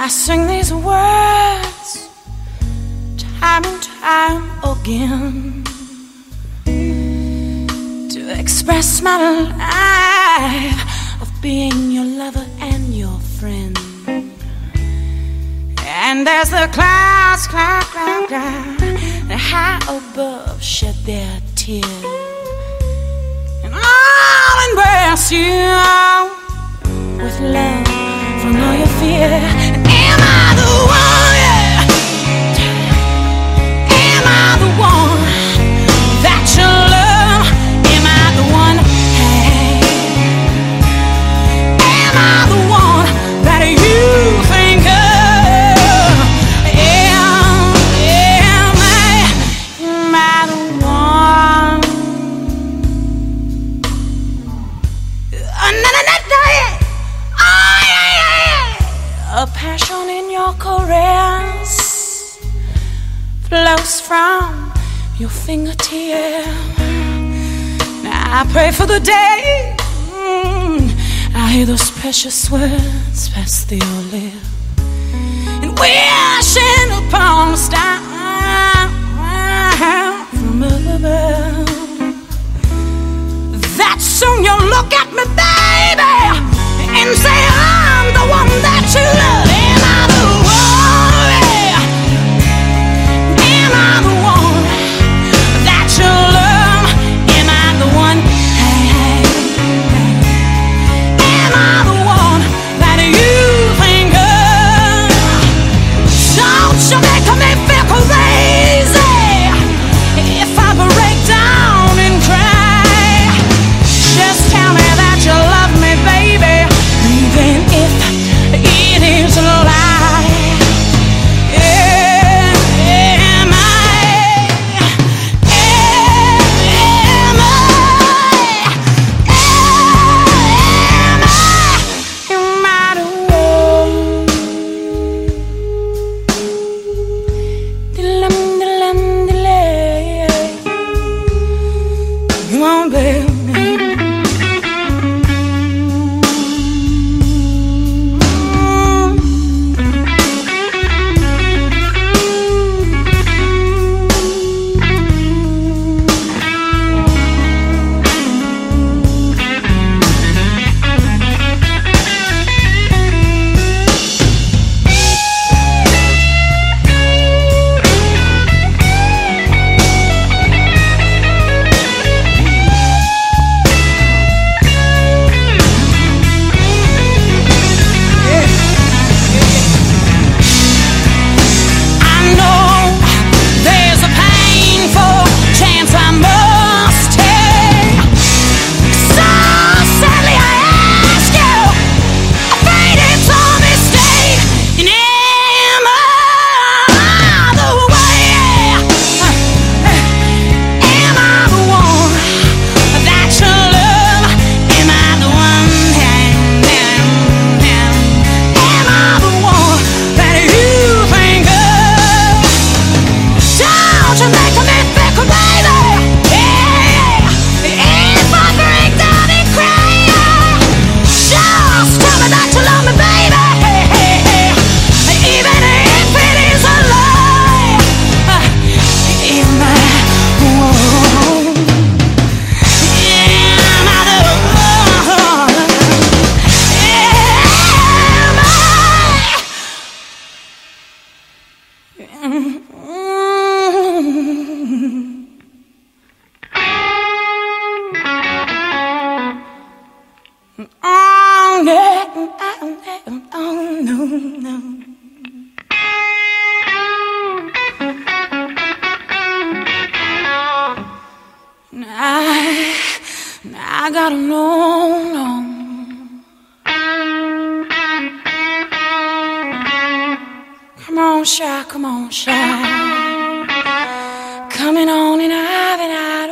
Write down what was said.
I sing these words time and time again to express my life of being your lover and your friend. And as the clouds, cloud, high above shed their tears, and I'll embrace you with love from all your fear. Am I the one? Yeah. Am I the one that you love? Am I the one? Hey. Am I the one that you think of? Am I the one? A passion in your caress flows from your fingertip. Now I pray for the day I hear those precious words pass through your lips, and wishing upon a star from above that soon you'll look at me, baby, and say I'm the one that you love. Am I the one? Am I the one that you love? Am I the one? Hey, hey, hey. Am I the one that you think of? Don't you make me feel crazy if I break down and cry. Just tell me that you love me, baby, even if it is a lie. Am I the one? Delay. Come on, baby. I gotta know. Come on, shy. Coming on and I've